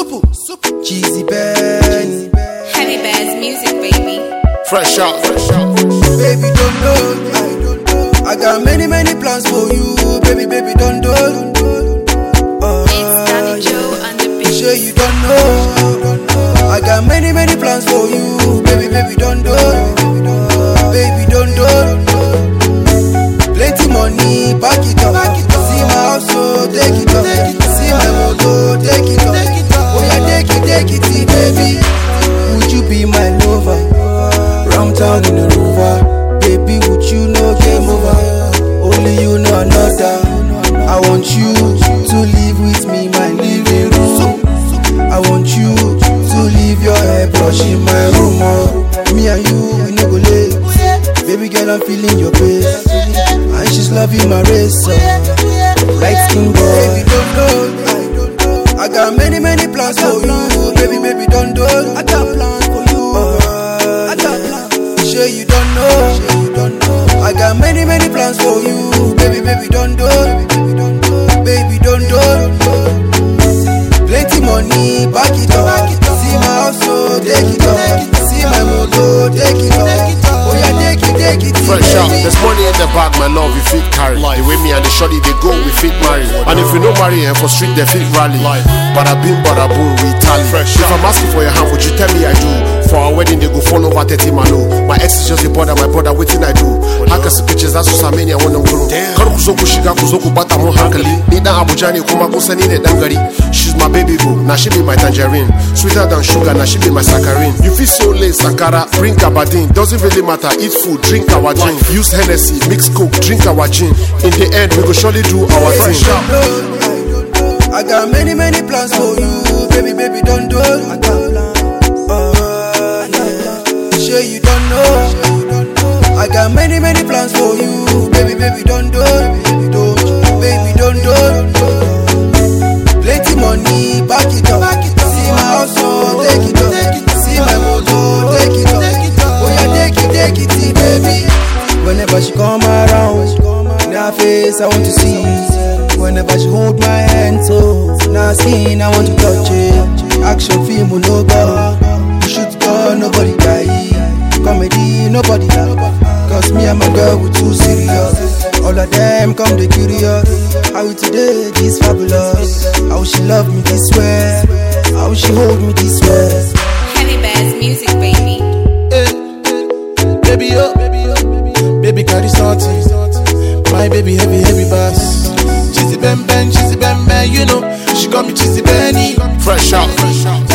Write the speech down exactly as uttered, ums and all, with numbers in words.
super, super. Cheesy Ben. Heavy Bass music, baby. Fresh out, fresh out. Baby, don't know, I don't know. I got many, many plans for you. Baby, baby, don't know. Uh, It's Danny Joe and the beat. Sure you don't know. I got many, many plans for you. Baby, baby, don't know. Baby, don't know. Plenty money, back it up. See my house, so take it up. See my motor, take it up. Oh yeah, take it, take it, see, baby. Would you be my lover? Round town in a rover. Baby, would you know game over? Only you know another. I want you to live with me, my living room. I want you to leave your hair brush in my room. Oh. Me and you, we no go late. Baby girl, I'm feeling your pace. And she's loving my race. So. Light skin boy. Baby, don't know. I got many, many plans for you. Baby, baby, don't know. I got plans for you. Uh, I got plans. Sure you don't know. I got many, many plans for you. Baby, baby, don't know. Baby, don't know. Plenty money, back it up. See my house, so take it up. See my motor, take it up. Oh yeah, take it, take it. Fresh out. There's money in the bag, my love, we fit carry. The way me and the shorty they go, we fit marry. And if we no marry and for street, they fit rally. Bada bing, bada boom, we tally. Fresh. If I'm asking for your hand, would you tell me I do? For our wedding, they go fall over thirty malo. My ex is just a brother, my brother, waiting I do. Haka si pictures, that's what I mean, I want them grow. Karu kuzoku shiga kuzoku bata mo hankali. Nida abujani kuma kusani ne dangari. She's my baby boo, now she be my tangerine. Sweeter than sugar, now she be my saccharine. You feel so late, Sankara, bring Aberdeen. Doesn't really matter, eat food, drink our drink. Use Hennessy, mix Coke, drink our gin. In the end, we go surely do our thing. I got many, many plans for you. Baby, baby, don't do. I got plans. Uh, yeah. Sure you don't know. I got many, many plans for you. Baby, baby, don't do. Don't, baby, don't do. Plenty money, back it up. See my house, so take it up. See my motor, take it up. Oh yeah, take it, take it, see, baby. Whenever she come around, now face I want to see. Whenever she hold my hand, so now skin I want to touch it. Action film will no go. You shoot go, nobody die. Comedy, nobody die. Cause me and my girl we too serious. All of them come they curious. How you today, this fabulous. How she love me this way. How she hold me this way. Heavy Bass music, baby. Hey, baby, oh, baby, carry something. My baby, heavy, heavy bass. Cheesy Ben Ben, cheesy Ben Ben, you know. She call me cheesy Benny. Fresh out, fresh out.